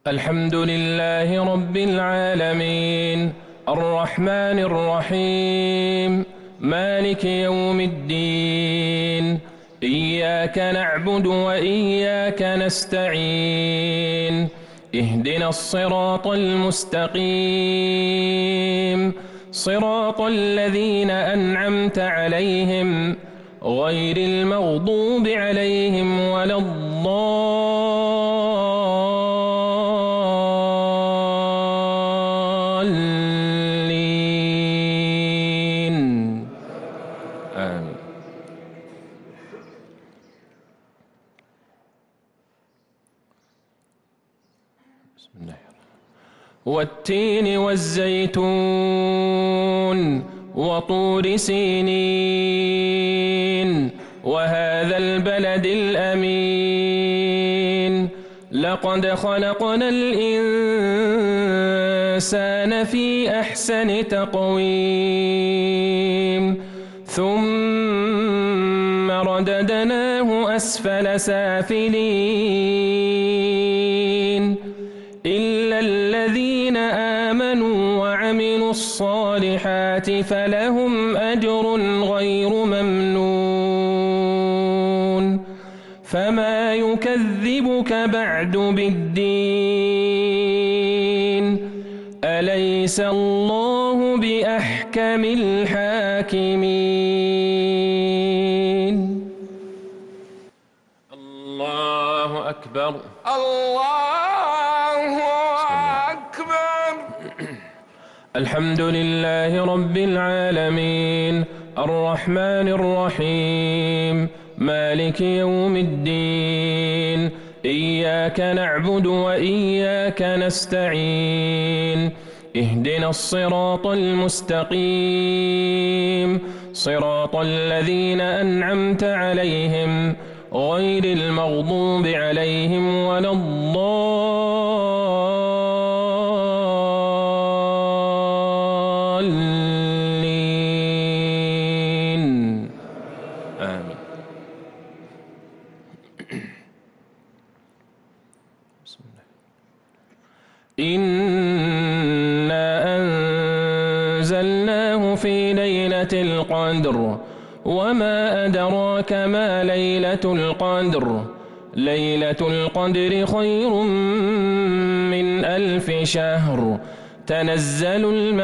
الحمد لله رب العالمين الرحمن الرحيم مالك يوم الدين إياك نعبد وإياك نستعين اهدنا الصراط المستقيم صراط الذين أنعمت عليهم غير المغضوب عليهم ولا الضالين آمين. بسم الله والتين والزيتون وطور سينين وهذا البلد الأمين لقد خلقنا الإنسان في أحسن تقويم ثم رددناه أسفل سافلين إلا الذين آمنوا وعملوا الصالحات فلهم أجر غير ممنون فما يكذبك بعد بالدين أليس الله بأحكم الحاكمين. الله أكبر. الله أكبر. الحمد لله رب العالمين الرحمن الرحيم مالك يوم الدين إياك نعبد وإياك نستعين اهدنا الصراط المستقيم صراط الذين أنعمت عليهم غير المغضوب عليهم ولا الضالين آمين. بسم الله. إنا أنزلناه في ليلة القدر وما أدراك ما ليلة القدر ليلة القدر خير من 1000 شهر تنزل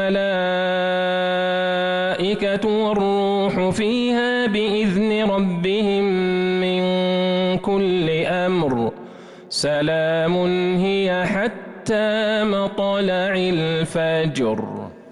الملائكة والروح فيها بإذن ربهم من كل أمر سلام هي حتى مطلع الفجر.